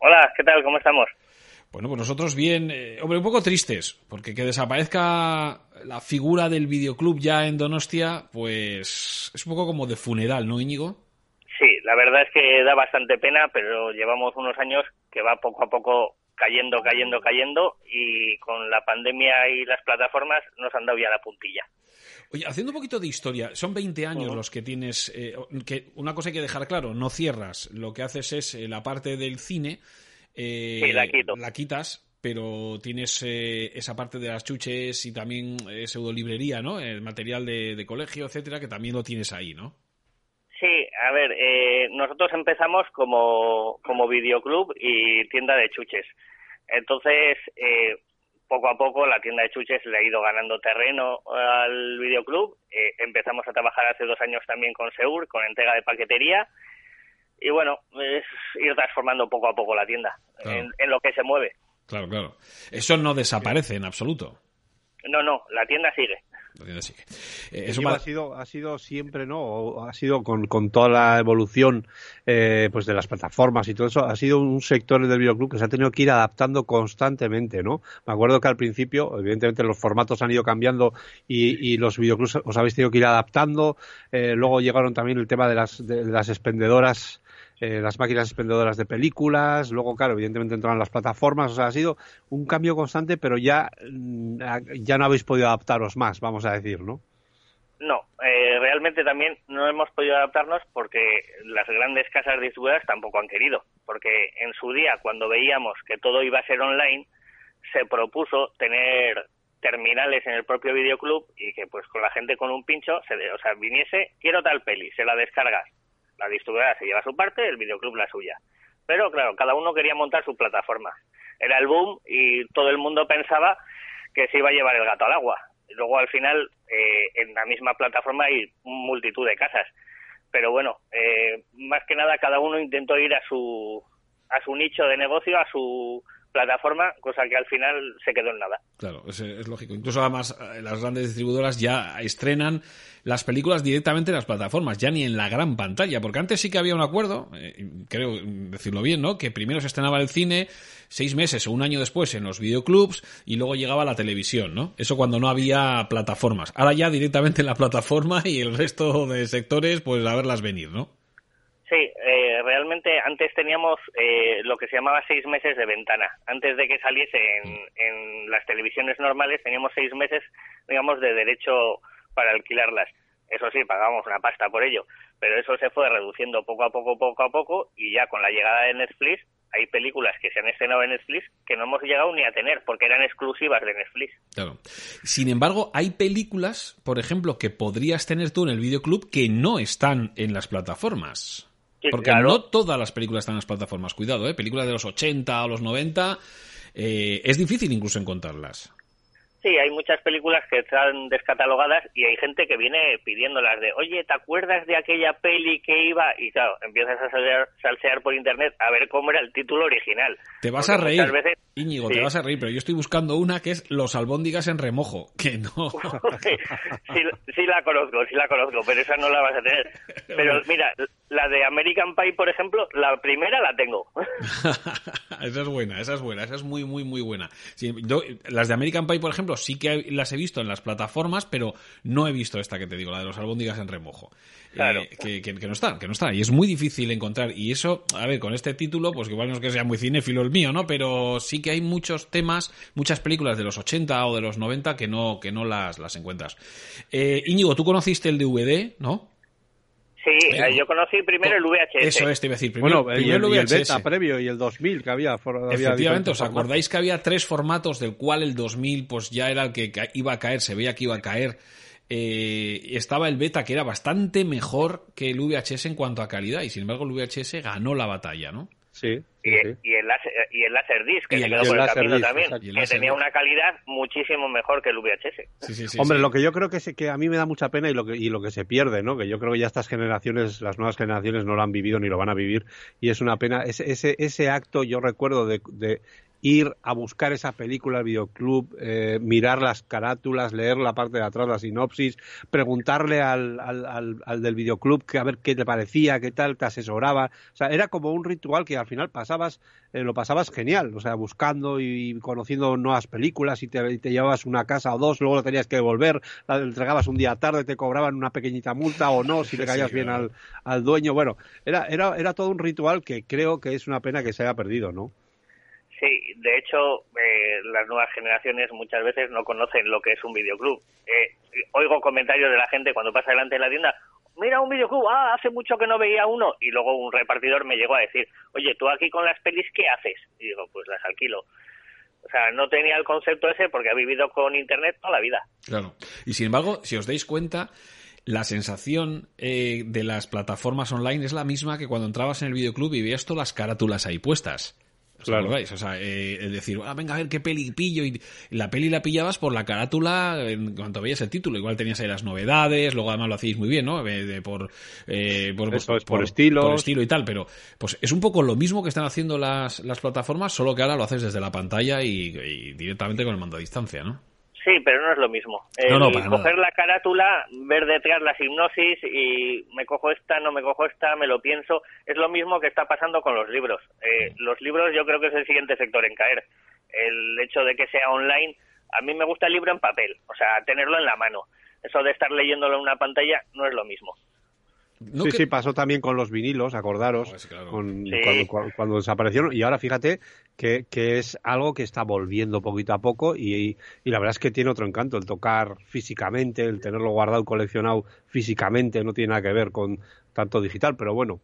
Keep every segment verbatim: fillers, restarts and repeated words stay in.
Hola, ¿qué tal? ¿Cómo estamos? Bueno, pues nosotros bien, eh, hombre, un poco tristes, porque que desaparezca la figura del videoclub ya en Donostia, pues es un poco como de funeral, ¿no, Íñigo? Sí, la verdad es que da bastante pena, pero llevamos unos años que va poco a poco cayendo, cayendo, cayendo, y con la pandemia y las plataformas nos han dado ya la puntilla. Oye, haciendo un poquito de historia, son veinte años uh-huh. los que tienes, eh, que una cosa hay que dejar claro, no cierras, lo que haces es eh, la parte del cine, eh, sí, la quito. La quitas, pero tienes eh, esa parte de las chuches y también eh, pseudolibrería, ¿no? El material de, de colegio, etcétera, que también lo tienes ahí, ¿no? Sí, a ver, eh, nosotros empezamos como, como videoclub y tienda de chuches. Entonces, eh, poco a poco la tienda de chuches le ha ido ganando terreno al videoclub. Eh, empezamos a trabajar hace dos años también con Seur, con entrega de paquetería. Y bueno, es ir transformando poco a poco la tienda, claro, en, en lo que se mueve. Claro, claro. Eso no desaparece en absoluto. No, no, la tienda sigue. La tienda sigue. Eh, eso ha sido ha sido siempre, ¿no? O ha sido con, con toda la evolución eh, pues de las plataformas y todo eso, ha sido un sector del videoclub que se ha tenido que ir adaptando constantemente, ¿no? Me acuerdo que al principio, evidentemente, los formatos han ido cambiando y, y los videoclubs os habéis tenido que ir adaptando. Eh, luego llegaron también el tema de las, de, de las expendedoras. Eh, las máquinas expendedoras de películas, luego, claro, evidentemente entraron las plataformas, o sea, ha sido un cambio constante, pero ya, ya no habéis podido adaptaros más, vamos a decir, ¿no? No, eh, realmente también no hemos podido adaptarnos porque las grandes casas distribuidoras tampoco han querido, porque en su día, cuando veíamos que todo iba a ser online, se propuso tener terminales en el propio videoclub y que pues con la gente con un pincho, se, o sea, viniese, quiero tal peli, se la descargas. La distribuidora se lleva su parte, el videoclub la suya. Pero claro, cada uno quería montar su plataforma. Era el boom y todo el mundo pensaba que se iba a llevar el gato al agua. Y luego al final, eh, en la misma plataforma hay multitud de casas. Pero bueno, eh, más que nada cada uno intentó ir a su a su nicho de negocio, a su plataforma, cosa que al final se quedó en nada. Claro, es, es lógico. Incluso además las grandes distribuidoras ya estrenan las películas directamente en las plataformas, ya ni en la gran pantalla, porque antes sí que había un acuerdo, eh, creo decirlo bien, ¿no? Que primero se estrenaba el cine, seis meses o un año después en los videoclubs y luego llegaba la televisión, ¿no? Eso cuando no había plataformas. Ahora ya directamente en la plataforma y el resto de sectores, pues a verlas venir, ¿no? Sí, eh, realmente antes teníamos eh, lo que se llamaba seis meses de ventana. Antes de que saliese en, en las televisiones normales teníamos seis meses, digamos, de derecho para alquilarlas. Eso sí, pagábamos una pasta por ello, pero eso se fue reduciendo poco a poco, poco a poco, y ya con la llegada de Netflix hay películas que se han estrenado en Netflix que no hemos llegado ni a tener porque eran exclusivas de Netflix. Claro. Sin embargo, hay películas, por ejemplo, que podrías tener tú en el videoclub que no están en las plataformas. Sí, porque claro. No todas las películas están en las plataformas. Cuidado, ¿eh? Películas de los ochenta o los noventa, eh, es difícil incluso encontrarlas. Sí, hay muchas películas que están descatalogadas y hay gente que viene pidiéndolas de, oye, ¿te acuerdas de aquella peli que iba? Y claro, empiezas a salsear, salsear por internet a ver cómo era el título original. Te vas a reír, veces... Íñigo, sí. te vas a reír, pero yo estoy buscando una que es Los albóndigas en remojo, que no... sí, sí la conozco, sí la conozco, pero esa no la vas a tener. Pero mira, la de American Pie, por ejemplo, la primera la tengo. Esa es buena, esa es buena, esa es muy, muy, muy buena. Sí, yo, las de American Pie, por ejemplo, sí que las he visto en las plataformas, pero no he visto esta que te digo, la de los albóndigas en remojo. Claro. Eh, que, que, que no está, que no está. Y es muy difícil encontrar. Y eso, a ver, con este título, pues igual no es que sea muy cinéfilo el mío, ¿no? Pero sí que hay muchos temas, muchas películas de los ochenta o de los noventa que no, que no las, las encuentras. Eh, Íñigo, tú conociste el D V D, ¿no? Sí, eh, yo conocí primero el V H S. Eso es, te iba a decir. Primero, bueno, primero y, el, el V H S. Y el beta previo y el dos mil que había. había Efectivamente, ¿os formatos. acordáis que había tres formatos, del cual el dos mil pues ya era el que iba a caer, se veía que iba a caer? Eh, estaba el beta, que era bastante mejor que el V H S en cuanto a calidad, y sin embargo el V H S ganó la batalla, ¿no? Sí, sí, y, sí. y el láser, y el Laserdisc, que Y se el quedó por el camino Laserdisc, también, exacto. que tenía una calidad muchísimo mejor que el V H S. Sí, sí, sí, Hombre, sí. lo que yo creo que, se, que a mí me da mucha pena y lo que y lo que se pierde, ¿no? Que yo creo que ya estas generaciones, las nuevas generaciones no lo han vivido ni lo van a vivir, y es una pena. Ese ese, ese acto yo recuerdo de, de ir a buscar esa película al videoclub, eh, mirar las carátulas, leer la parte de atrás, la sinopsis, preguntarle al, al, al, al del videoclub que a ver qué te parecía, qué tal, te asesoraba. O sea, era como un ritual que al final pasabas, eh, lo pasabas genial, o sea, buscando y conociendo nuevas películas y te, y te llevabas una casa o dos, luego lo tenías que devolver, la entregabas un día tarde, te cobraban una pequeñita multa o no, si le caías sí, bien claro. al, al dueño. Bueno, era, era, era todo un ritual que creo que es una pena que se haya perdido, ¿no? Sí, de hecho, eh, las nuevas generaciones muchas veces no conocen lo que es un videoclub. Eh, oigo comentarios de la gente cuando pasa delante de la tienda, mira un videoclub, ah, hace mucho que no veía uno, y luego un repartidor me llegó a decir, oye, tú aquí con las pelis, ¿qué haces? Y digo, pues las alquilo. O sea, no tenía el concepto ese porque ha vivido con Internet toda la vida. Claro, y sin embargo, si os dais cuenta, la sensación eh, de las plataformas online es la misma que cuando entrabas en el videoclub y veías todas las carátulas ahí puestas. Claro. O sea, eh, es decir, ah, venga a ver qué peli pillo, y la peli la pillabas por la carátula en cuanto veías el título. Igual tenías ahí las novedades, luego además lo hacíais muy bien, ¿no? De, de, por, eh, por, Eso es por, por estilos. Por estilo y tal, pero pues es un poco lo mismo que están haciendo las, las plataformas, solo que ahora lo haces desde la pantalla y, y directamente con el mando a distancia, ¿no? Sí, pero no es lo mismo. El no, no, para coger nada. la carátula, ver detrás la hipnosis y me cojo esta, no me cojo esta, me lo pienso. Es lo mismo que está pasando con los libros. Eh, los libros yo creo que es el siguiente sector en caer. El hecho de que sea online, a mí me gusta el libro en papel, o sea, tenerlo en la mano. Eso de estar leyéndolo en una pantalla no es lo mismo. No sí, que... sí, pasó también con los vinilos, acordaros, oh, sí, claro. con, sí. cuando, cuando, cuando desaparecieron. Y ahora fíjate que, que es algo que está volviendo poquito a poco y, y la verdad es que tiene otro encanto, el tocar físicamente, el tenerlo guardado, coleccionado físicamente, no tiene nada que ver con tanto digital, pero bueno.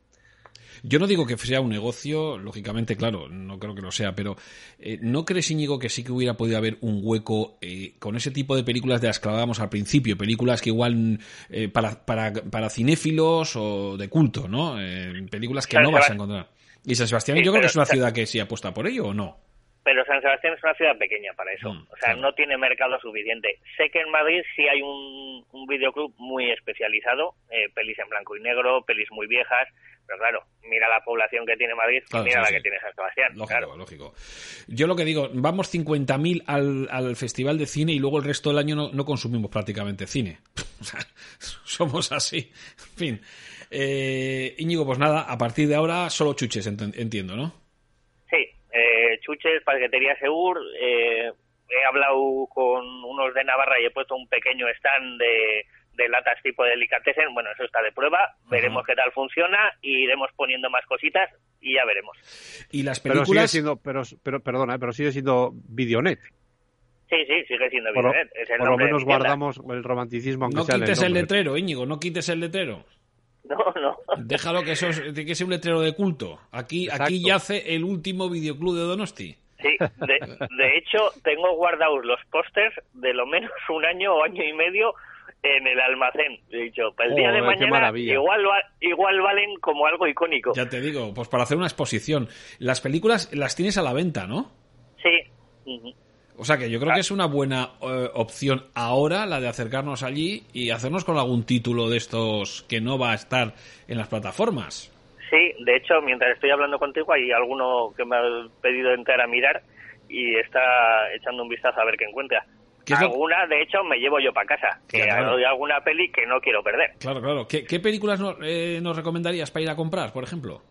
Yo no digo que sea un negocio, lógicamente, claro, no creo que lo sea, pero eh, ¿no crees, Íñigo, que sí que hubiera podido haber un hueco eh, con ese tipo de películas de las que hablábamos al principio? Películas que igual eh, para, para, para cinéfilos o de culto, ¿no? Eh, películas que San no vas a encontrar. Y San Sebastián sí, yo creo que es una ciudad que sí apuesta por ello, ¿o no? Pero San Sebastián es una ciudad pequeña para eso. Mm, o sea, claro. No tiene mercado suficiente. Sé que en Madrid sí hay un, un videoclub muy especializado, eh, pelis en blanco y negro, pelis muy viejas, pero claro, mira la población que tiene Madrid, claro, mira sí, la sí. que tiene San Sebastián. Lógico, claro. lógico. Yo lo que digo, vamos cincuenta mil al, al festival de cine y luego el resto del año no, no consumimos prácticamente cine. O sea, somos así. En fin. Eh, Íñigo, pues nada, a partir de ahora solo chuches, ent- entiendo, ¿no? Sí, eh, chuches, paquetería Segur, eh, he hablado con unos de Navarra y he puesto un pequeño stand de, de latas tipo delicatessen, bueno, eso está de prueba, veremos Ajá. qué tal funciona y iremos poniendo más cositas y ya veremos. Y las películas... Pero sigue siendo, pero, pero perdona, pero sigue siendo Videonet. Sí, sí, sigue siendo por, Videonet. Es el por lo menos guardamos el romanticismo, aunque no sea quites el, el letrero, Íñigo, no quites el letrero. No, no. Déjalo que eso es, que sea un letrero de culto. Aquí, aquí yace el último videoclub de Donosti. Sí, de, de hecho tengo guardados los pósters de lo menos un año o año y medio en el almacén. He dicho, para el oh, día de mañana igual, igual valen como algo icónico. Ya te digo, pues para hacer una exposición. Las películas las tienes a la venta, ¿no? Sí. Uh-huh. O sea que yo creo que es una buena eh, opción ahora la de acercarnos allí y hacernos con algún título de estos que no va a estar en las plataformas. Sí, de hecho, mientras estoy hablando contigo hay alguno que me ha pedido entrar a mirar y está echando un vistazo a ver qué encuentra. ¿Qué alguna, lo... de hecho, me llevo yo para casa. Que claro. Hay alguna peli que no quiero perder. Claro, claro. ¿Qué, qué películas no, eh, nos recomendarías para ir a comprar, por ejemplo?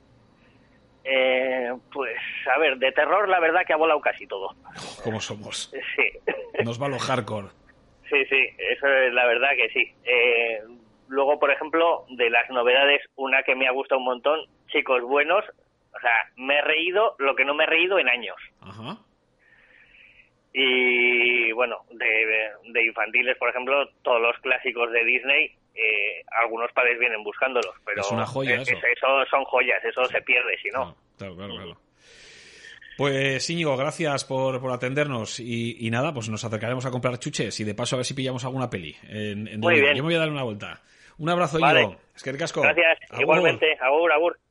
Eh, pues, a ver, de terror la verdad que ha volado casi todo. Oh, ¿cómo somos? Sí. Nos va lo hardcore. Sí, sí, eso es la verdad que sí. Eh, luego, por ejemplo, de las novedades, una que me ha gustado un montón, Chicos Buenos. O sea, me he reído lo que no me he reído en años. Ajá. Y, bueno, de, de infantiles, por ejemplo, todos los clásicos de Disney. Eh, algunos padres vienen buscándolos, pero es una joya es, eso. Es, eso son joyas, eso se pierde si no. Claro, claro, claro. Pues Íñigo, gracias por, por atendernos y, y nada, pues nos acercaremos a comprar chuches y de paso a ver si pillamos alguna peli. En, en Muy bien. Yo me voy a dar una vuelta. Un abrazo, vale. Íñigo. Es que ricasco. Gracias, agur. Igualmente. Agur, agur.